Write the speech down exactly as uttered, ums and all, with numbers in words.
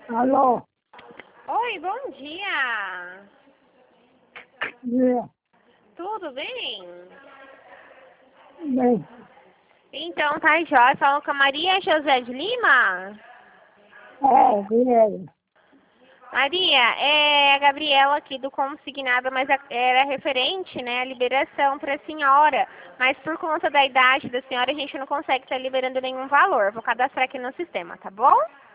Alô? Oi, bom dia. Dia. Tudo bem? Bem, Então, tá jóia. Falando com a Maria José de Lima? é, dinheiro. Maria, é a Gabriela aqui do Consignado, mas a- era referente, né, a liberação para a senhora. Mas por conta da idade da senhora, a gente não consegue estar liberando nenhum valor. Vou cadastrar aqui no sistema, tá bom?